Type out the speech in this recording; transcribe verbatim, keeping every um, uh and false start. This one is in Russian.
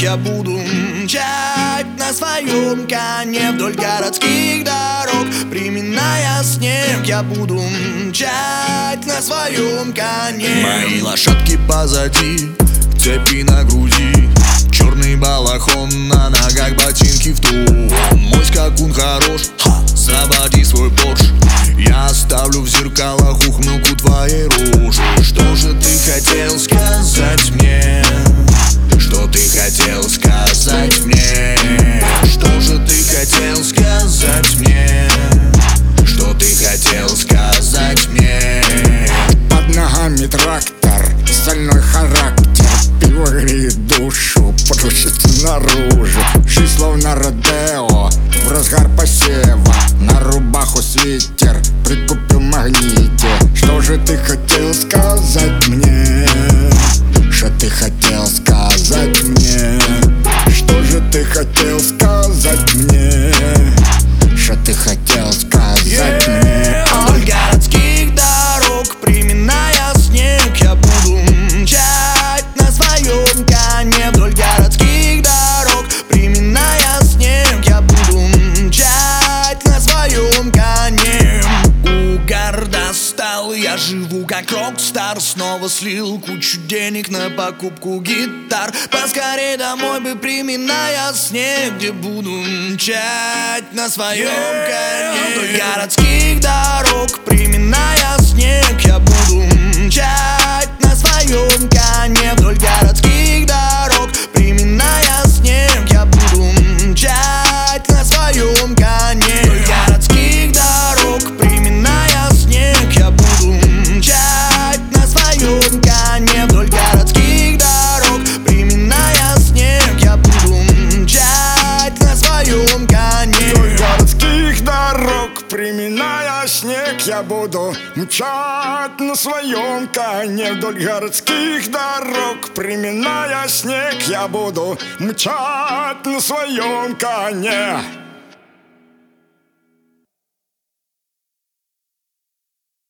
я буду мчать на своем коне вдоль городских дорог. Приминая снег, я буду мчать на своем коне. Мои лошадки позади, цепи на груди, черный балахон, на ногах ботинки в тон. Мой скакун хорош, ха, заводи свой Порш. Я оставлю в зеркалах ухмылку твоей рожи. Что же ты хотел сказать мне? Что ты хотел сказать мне? Что же ты хотел сказать мне? Что ты хотел сказать мне? Под ногами трактор, стальной характер, пиво греет душу, просится наружу. Жизнь словно родео, в разгар посева, на рубаху свитер, прикупил в магните. Что же ты хотел сказать мне? Что ты хотел сказать мне? Что же ты хотел сказать мне? Что ты хотел сказать мне? Вдоль городских дорог, приминая снег, я буду мчать на своем коне. Вдоль городских дорог, приминая снег, я буду мчать на своем коне. Угар достал, я живу как рок-стар. Снова слил кучу денег на покупку гитар. Поскорей домой бы, приминая снег, где буду мчать на своем коне. Вдоль городских дорог, приминая снег, я буду мчать на своем коне. Вдоль городских дорог, приминая снег, я буду мчать на своем коне. Вдоль городских дорог, приминая снег, я буду мчать на своем коне. Вдоль городских дорог, приминая снег, я буду мчать на своем коне. Вдоль городских дорог, приминая снег, я буду мчать на своем коне. Вдоль городских дорог, приминая снег, я буду мчать на своем коне.